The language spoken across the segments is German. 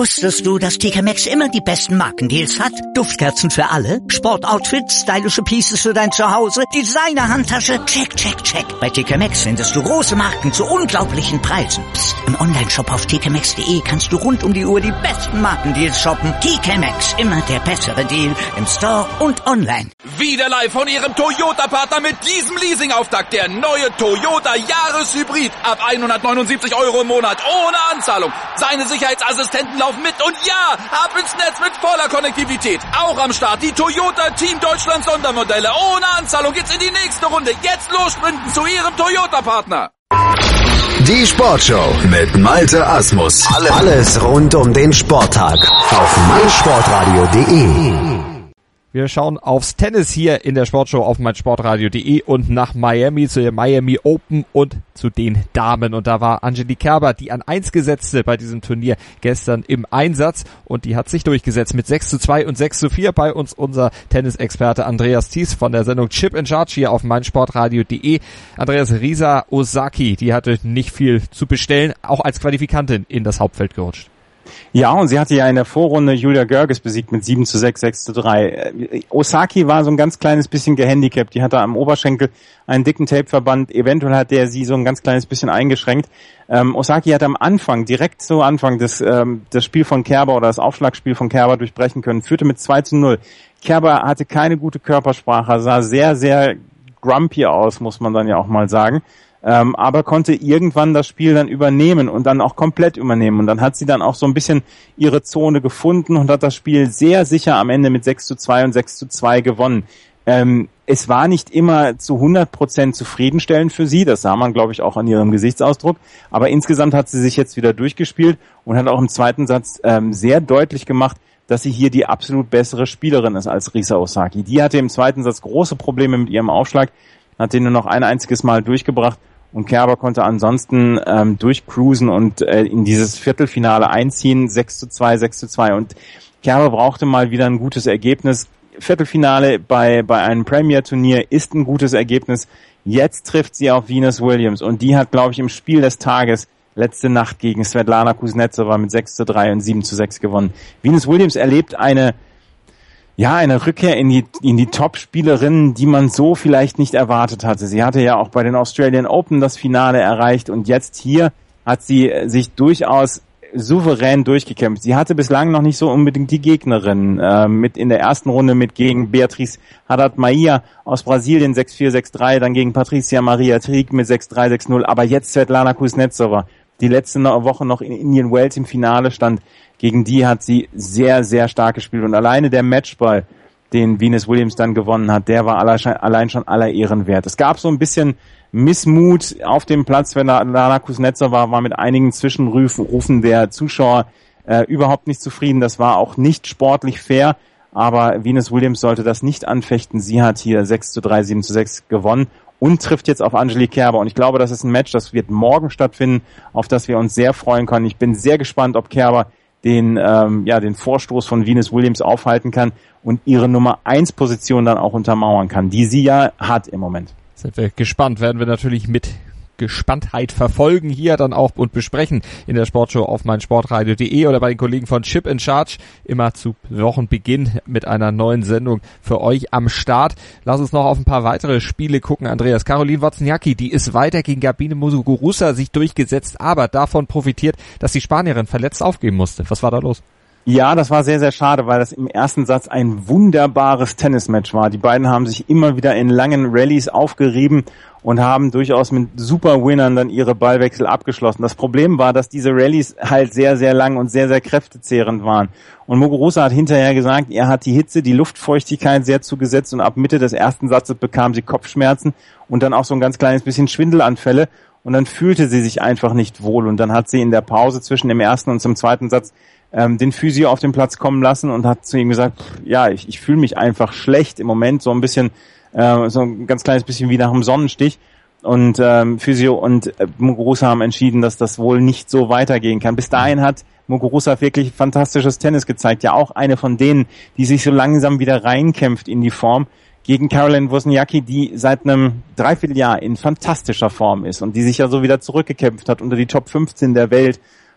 Wusstest du, dass TK Maxx immer die besten Markendeals hat? Duftkerzen für alle, Sportoutfits, stylische Pieces für dein Zuhause, Designer-Handtasche, check, check, check. Bei TK Maxx findest du große Marken zu unglaublichen Preisen. Psst. Im Onlineshop auf tkmaxx.de kannst du rund um die Uhr die besten Markendeals shoppen. TK Maxx, immer der bessere Deal im Store und online. Wieder live von Ihrem Toyota-Partner mit diesem Leasing-Auftakt. Der neue Toyota Jahreshybrid. Ab 179 € im Monat. Ohne Anzahlung. Seine Sicherheitsassistenten laufen mit. Und ja, ab ins Netz mit voller Konnektivität. Auch am Start die Toyota Team Deutschland Sondermodelle. Ohne Anzahlung geht's in die nächste Runde. Jetzt los sprinten zu Ihrem Toyota-Partner. Die Sportshow mit Malte Asmus. Alles rund um den Sporttag auf meinsportradio.de. Wir schauen aufs Tennis hier in der Sportshow auf meinsportradio.de und nach Miami zu der Miami Open und zu den Damen. Und da war Angelique Kerber, die an 1 gesetzte bei diesem Turnier gestern im Einsatz. Und die hat sich durchgesetzt mit 6:2 und 6:4 bei uns unser Tennisexperte Andreas Thies von der Sendung Chip in Charge hier auf meinsportradio.de. Andreas, Risa Osaki, die hatte nicht viel zu bestellen, auch als Qualifikantin in das Hauptfeld gerutscht. Ja, und sie hatte ja in der Vorrunde Julia Görges besiegt mit 7:6, 6:3. Osaki war so ein ganz kleines bisschen gehandicapt. Die hatte am Oberschenkel einen dicken Tapeverband. Eventuell hat der sie so ein ganz kleines bisschen eingeschränkt. Osaki hat am Anfang, direkt zu Anfang das Spiel von Kerber oder das Aufschlagspiel von Kerber durchbrechen können. Führte mit 2:0. Kerber hatte keine gute Körpersprache, sah sehr, sehr grumpy aus, muss man dann ja auch mal sagen. Aber konnte irgendwann das Spiel dann übernehmen und dann auch komplett übernehmen. Und dann hat sie dann auch so ein bisschen ihre Zone gefunden und hat das Spiel sehr sicher am Ende mit 6:2 und 6:2 gewonnen. Es war nicht immer zu 100% zufriedenstellend für sie, das sah man, glaube ich, auch an ihrem Gesichtsausdruck. Aber insgesamt hat sie sich jetzt wieder durchgespielt und hat auch im zweiten Satz sehr deutlich gemacht, dass sie hier die absolut bessere Spielerin ist als Risa Osaki. Die hatte im zweiten Satz große Probleme mit ihrem Aufschlag, hat den nur noch ein einziges Mal durchgebracht. Und Kerber konnte ansonsten durchcruisen und in dieses Viertelfinale einziehen, 6:2, 6:2. Und Kerber brauchte mal wieder ein gutes Ergebnis. Viertelfinale bei einem Premier-Turnier ist ein gutes Ergebnis. Jetzt trifft sie auf Venus Williams. Und die hat, glaube ich, im Spiel des Tages letzte Nacht gegen Svetlana Kuznetsova mit 6:3 und 7:6 gewonnen. Venus Williams erlebt eine Rückkehr in die Top-Spielerinnen, die man so vielleicht nicht erwartet hatte. Sie hatte ja auch bei den Australian Open das Finale erreicht und jetzt hier hat sie sich durchaus souverän durchgekämpft. Sie hatte bislang noch nicht so unbedingt die Gegnerin. Mit in der ersten Runde gegen Beatriz Haddad-Maia aus Brasilien 6:4, 6:3, dann gegen Patricia Maria Triek mit 6:3, 6:0, aber jetzt Svetlana Kuznetsova, die letzte Woche noch in Indian Wells im Finale stand. Gegen die hat sie sehr, sehr stark gespielt. Und alleine der Matchball, den Venus Williams dann gewonnen hat, der war allein schon aller Ehren wert. Es gab so ein bisschen Missmut auf dem Platz, wenn Lana Kuznetsova war mit einigen Zwischenrufen der Zuschauer überhaupt nicht zufrieden. Das war auch nicht sportlich fair, aber Venus Williams sollte das nicht anfechten. Sie hat hier 6:3, 7:6 gewonnen und trifft jetzt auf Angelique Kerber. Und ich glaube, das ist ein Match, das wird morgen stattfinden, auf das wir uns sehr freuen können. Ich bin sehr gespannt, ob Kerber den Vorstoß von Venus Williams aufhalten kann und ihre Nummer 1 Position dann auch untermauern kann, die sie ja hat im Moment. Sind wir gespannt, werden wir natürlich mit Gespanntheit verfolgen hier dann auch und besprechen in der Sportshow auf meinsportradio.de oder bei den Kollegen von Chip in Charge, immer zu Wochenbeginn mit einer neuen Sendung für euch am Start. Lass uns noch auf ein paar weitere Spiele gucken, Andreas. Caroline Wozniacki, die ist weiter gegen Gabine Muguruza sich durchgesetzt, aber davon profitiert, dass die Spanierin verletzt aufgeben musste. Was war da los? Ja, das war sehr, sehr schade, weil das im ersten Satz ein wunderbares Tennismatch war. Die beiden haben sich immer wieder in langen Rallyes aufgerieben und haben durchaus mit super Winnern dann ihre Ballwechsel abgeschlossen. Das Problem war, dass diese Rallyes halt sehr, sehr lang und sehr, sehr kräftezehrend waren. Und Muguruza hat hinterher gesagt, er hat die Hitze, die Luftfeuchtigkeit sehr zugesetzt und ab Mitte des ersten Satzes bekam sie Kopfschmerzen und dann auch so ein ganz kleines bisschen Schwindelanfälle und dann fühlte sie sich einfach nicht wohl und dann hat sie in der Pause zwischen dem ersten und zum zweiten Satz den Physio auf den Platz kommen lassen und hat zu ihm gesagt, ja, ich fühle mich einfach schlecht im Moment, so ein bisschen, so ein ganz kleines bisschen wie nach einem Sonnenstich. Und Physio und Muguruza haben entschieden, dass das wohl nicht so weitergehen kann. Bis dahin hat Muguruza wirklich fantastisches Tennis gezeigt. Ja, auch eine von denen, die sich so langsam wieder reinkämpft in die Form. Gegen Caroline Wozniacki, die seit einem Dreivierteljahr in fantastischer Form ist und die sich ja so wieder zurückgekämpft hat unter die Top 15 der Welt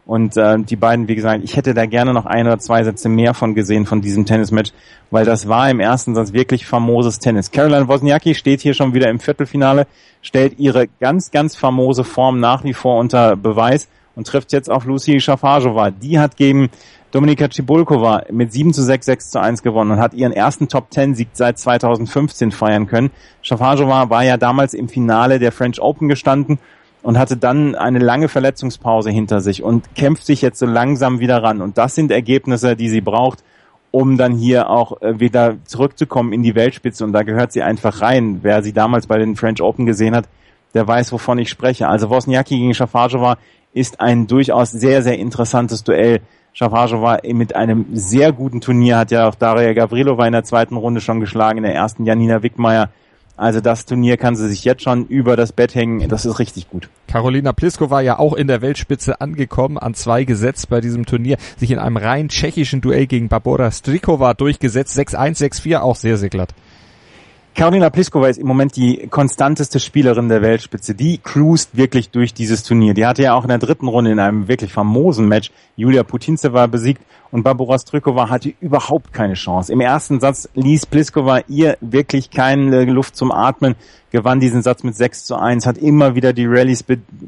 Und die beiden, wie gesagt, ich hätte da gerne noch 1 oder 2 Sätze mehr von gesehen von diesem Tennismatch, weil das war im ersten Satz wirklich famoses Tennis. Caroline Wozniacki steht hier schon wieder im Viertelfinale, stellt ihre ganz, ganz famose Form nach wie vor unter Beweis und trifft jetzt auf Lucie Šafářová. Die hat gegen Dominika Cibulková mit 7:6, 6:1 gewonnen und hat ihren ersten Top-10-Sieg seit 2015 feiern können. Šafářová war ja damals im Finale der French Open gestanden und hatte dann eine lange Verletzungspause hinter sich und kämpft sich jetzt so langsam wieder ran. Und das sind Ergebnisse, die sie braucht, um dann hier auch wieder zurückzukommen in die Weltspitze. Und da gehört sie einfach rein. Wer sie damals bei den French Open gesehen hat, der weiß, wovon ich spreche. Also Wozniacki gegen Šafářová ist ein durchaus sehr, sehr interessantes Duell. Šafářová mit einem sehr guten Turnier, hat ja auch Daria Gavrilova in der zweiten Runde schon geschlagen, in der ersten Janina Wickmeier. Also das Turnier kann sie sich jetzt schon über das Bett hängen, das ist richtig gut. Karolina Pliskova ja auch in der Weltspitze angekommen, an 2 gesetzt bei diesem Turnier, sich in einem rein tschechischen Duell gegen Barbora Strýchová durchgesetzt, 6:1, 6:4, auch sehr, sehr glatt. Karolina Pliskova ist im Moment die konstanteste Spielerin der Weltspitze. Die cruist wirklich durch dieses Turnier. Die hatte ja auch in der dritten Runde in einem wirklich famosen Match Julia Putintseva besiegt und Barbora Strýchová hatte überhaupt keine Chance. Im ersten Satz ließ Pliskova ihr wirklich keine Luft zum Atmen, gewann diesen Satz mit 6:1, hat immer wieder die Rallyes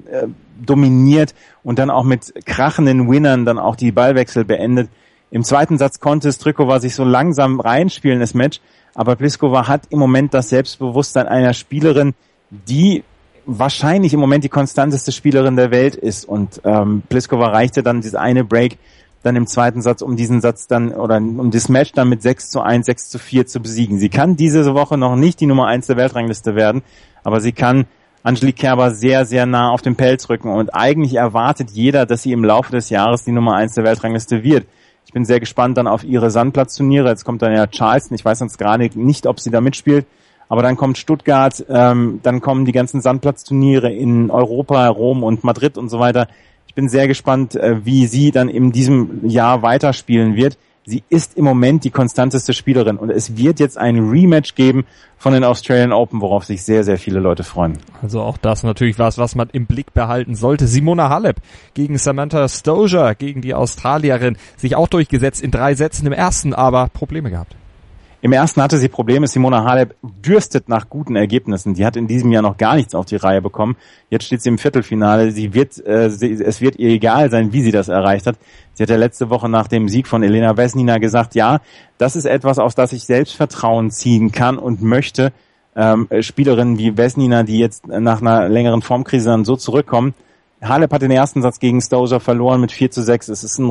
dominiert und dann auch mit krachenden Winnern dann auch die Ballwechsel beendet. Im zweiten Satz konnte Strýchová sich so langsam reinspielen, das Match. Aber Pliskova hat im Moment das Selbstbewusstsein einer Spielerin, die wahrscheinlich im Moment die konstanteste Spielerin der Welt ist. Und Pliskova reichte dann dieses eine Break dann im zweiten Satz, um diesen Satz dann, oder um das Match dann mit 6:1, 6:4 zu besiegen. Sie kann diese Woche noch nicht die Nummer 1 der Weltrangliste werden, aber sie kann Angelique Kerber sehr, sehr nah auf den Pelz rücken. Und eigentlich erwartet jeder, dass sie im Laufe des Jahres die Nummer 1 der Weltrangliste wird. Ich bin sehr gespannt dann auf ihre Sandplatzturniere. Jetzt kommt dann ja Charleston. Ich weiß sonst gerade nicht, ob sie da mitspielt. Aber dann kommt Stuttgart, dann kommen die ganzen Sandplatzturniere in Europa, Rom und Madrid und so weiter. Ich bin sehr gespannt, wie sie dann in diesem Jahr weiterspielen wird. Sie ist im Moment die konstanteste Spielerin und es wird jetzt ein Rematch geben von den Australian Open, worauf sich sehr, sehr viele Leute freuen. Also auch das natürlich was man im Blick behalten sollte. Simona Halep gegen Samantha Stosur, gegen die Australierin, sich auch durchgesetzt in 3 Sätzen im ersten, aber Probleme gehabt. Im ersten hatte sie Probleme. Simona Halep dürstet nach guten Ergebnissen. Die hat in diesem Jahr noch gar nichts auf die Reihe bekommen. Jetzt steht sie im Viertelfinale. Es wird ihr egal sein, wie sie das erreicht hat. Sie hat ja letzte Woche nach dem Sieg von Elena Vesnina gesagt, ja, das ist etwas, aus das ich Selbstvertrauen ziehen kann und möchte. Spielerinnen wie Vesnina, die jetzt nach einer längeren Formkrise dann so zurückkommen. Halep hat den ersten Satz gegen Stosur verloren mit 4:6. Es ist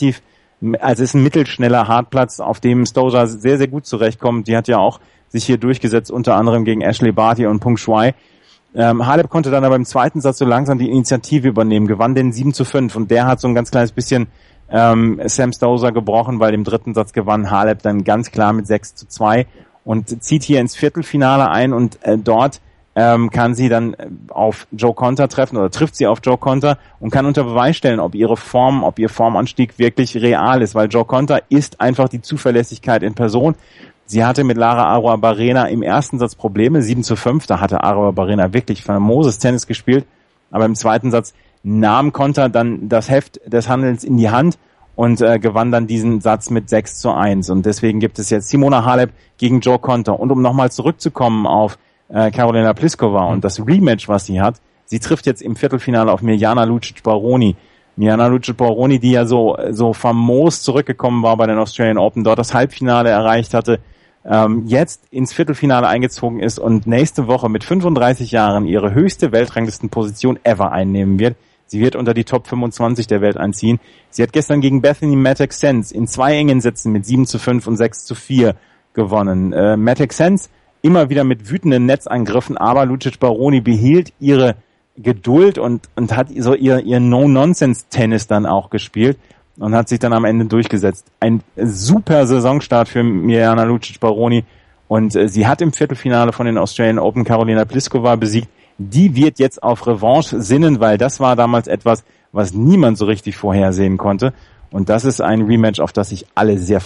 ein mittelschneller Hartplatz, auf dem Stosur sehr, sehr gut zurechtkommt. Die hat ja auch sich hier durchgesetzt, unter anderem gegen Ashley Barty und Peng Shuai. Halep konnte dann aber im zweiten Satz so langsam die Initiative übernehmen, gewann den 7:5 und der hat so ein ganz kleines bisschen Sam Stosur gebrochen, weil im dritten Satz gewann Halep dann ganz klar mit 6:2 und zieht hier ins Viertelfinale ein und dort kann sie dann auf Jo Konta treffen oder trifft sie auf Jo Konta und kann unter Beweis stellen, ob ihr Formanstieg wirklich real ist, weil Jo Konta ist einfach die Zuverlässigkeit in Person. Sie hatte mit Lara Arruabarrena im ersten Satz Probleme, 7:5, da hatte Arruabarrena wirklich famoses Tennis gespielt, aber im zweiten Satz nahm Konta dann das Heft des Handelns in die Hand und gewann dann diesen Satz mit 6:1 und deswegen gibt es jetzt Simona Halep gegen Jo Konta. Und um nochmal zurückzukommen auf Karolina Pliskova und das Rematch, was sie hat. Sie trifft jetzt im Viertelfinale auf Mirjana Lucic-Baroni. Mirjana Lucic-Baroni, die ja so famos zurückgekommen war bei den Australian Open, dort das Halbfinale erreicht hatte, jetzt ins Viertelfinale eingezogen ist und nächste Woche mit 35 Jahren ihre höchste Weltranglistenposition ever einnehmen wird. Sie wird unter die Top 25 der Welt einziehen. Sie hat gestern gegen Bethany Mattek-Sands in 2 engen Sätzen mit 7:5 und 6:4 gewonnen. Mattek-Sands immer wieder mit wütenden Netzangriffen, aber Lucic-Baroni behielt ihre Geduld und hat so ihr No-Nonsense-Tennis dann auch gespielt und hat sich dann am Ende durchgesetzt. Ein super Saisonstart für Mirjana Lucic-Baroni und sie hat im Viertelfinale von den Australian Open Karolina Pliskova besiegt. Die wird jetzt auf Revanche sinnen, weil das war damals etwas, was niemand so richtig vorhersehen konnte und das ist ein Rematch, auf das sich alle sehr freuen.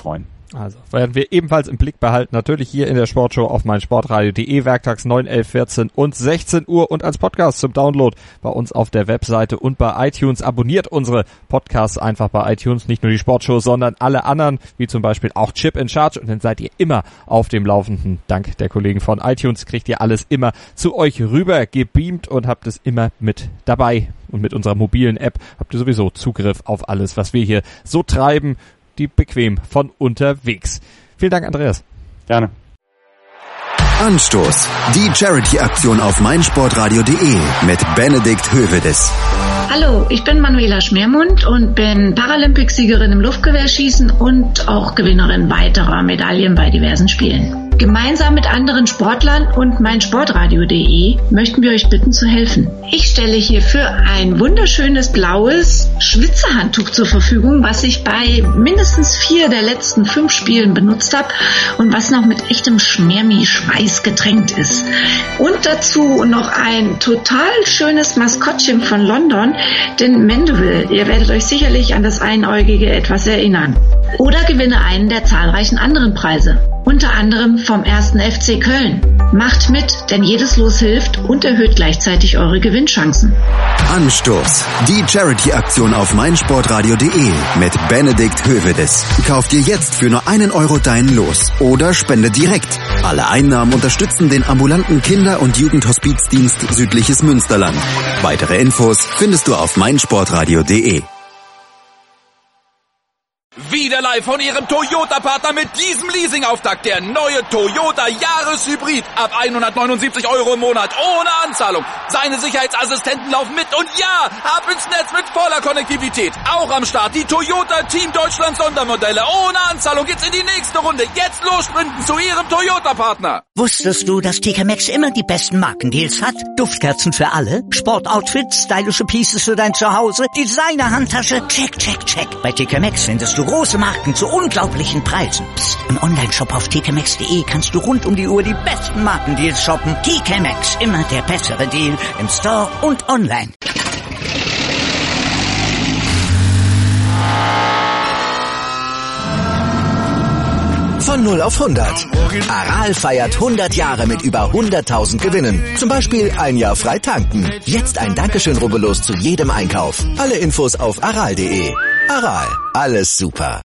Also werden wir ebenfalls im Blick behalten, natürlich hier in der Sportshow auf meinsportradio.de, werktags 9, 11, 14 und 16 Uhr und als Podcast zum Download bei uns auf der Webseite und bei iTunes. Abonniert unsere Podcasts einfach bei iTunes, nicht nur die Sportshow, sondern alle anderen, wie zum Beispiel auch Chip in Charge, und dann seid ihr immer auf dem Laufenden. Dank der Kollegen von iTunes kriegt ihr alles immer zu euch rüber gebeamt und habt es immer mit dabei. Und mit unserer mobilen App habt ihr sowieso Zugriff auf alles, was wir hier so treiben, die bequem von unterwegs. Vielen Dank, Andreas. Gerne. Anstoß. Die Charity-Aktion auf meinsportradio.de mit Benedikt Hövedes. Hallo, ich bin Manuela Schmermund und bin Paralympicsiegerin im Luftgewehrschießen und auch Gewinnerin weiterer Medaillen bei diversen Spielen. Gemeinsam mit anderen Sportlern und meinsportradio.de möchten wir euch bitten zu helfen. Ich stelle hierfür ein wunderschönes blaues Schwitzerhandtuch zur Verfügung, was ich bei mindestens 4 der letzten 5 Spielen benutzt habe und was noch mit echtem Schmermi-Schweiß getränkt ist. Und dazu noch ein total schönes Maskottchen von London, den Mandeville. Ihr werdet euch sicherlich an das Einäugige etwas erinnern. Oder gewinne einen der zahlreichen anderen Preise. Unter anderem vom 1. FC Köln. Macht mit, denn jedes Los hilft und erhöht gleichzeitig eure Gewinnchancen. Anstoß. Die Charity-Aktion auf meinsportradio.de mit Benedikt Hövedes. Kauf dir jetzt für nur 1 Euro dein Los oder spende direkt. Alle Einnahmen unterstützen den ambulanten Kinder- und Jugendhospizdienst Südliches Münsterland. Weitere Infos findest du auf meinsportradio.de. Wieder live von Ihrem Toyota-Partner mit diesem Leasing-Auftakt. Der neue Toyota Jahreshybrid. Ab 179 Euro im Monat. Ohne Anzahlung. Seine Sicherheitsassistenten laufen mit. Und ja, ab ins Netz mit voller Konnektivität. Auch am Start die Toyota Team Deutschland Sondermodelle. Ohne Anzahlung geht's in die nächste Runde. Jetzt los sprinten zu Ihrem Toyota-Partner. Wusstest du, dass TK Maxx immer die besten Markendeals hat? Duftkerzen für alle, Sportoutfits, stylische Pieces für dein Zuhause, Designer-Handtasche, check, check, check. Bei TK Maxx findest du große Marken zu unglaublichen Preisen. Psst. Im Onlineshop auf tkmaxx.de kannst du rund um die Uhr die besten Markendeals shoppen. TK Maxx, immer der bessere Deal im Store und online. Von 0 auf 100. Aral feiert 100 Jahre mit über 100.000 Gewinnen. Zum Beispiel 1 Jahr frei tanken. Jetzt ein Dankeschön, rubbellos zu jedem Einkauf. Alle Infos auf aral.de. Aral, alles super.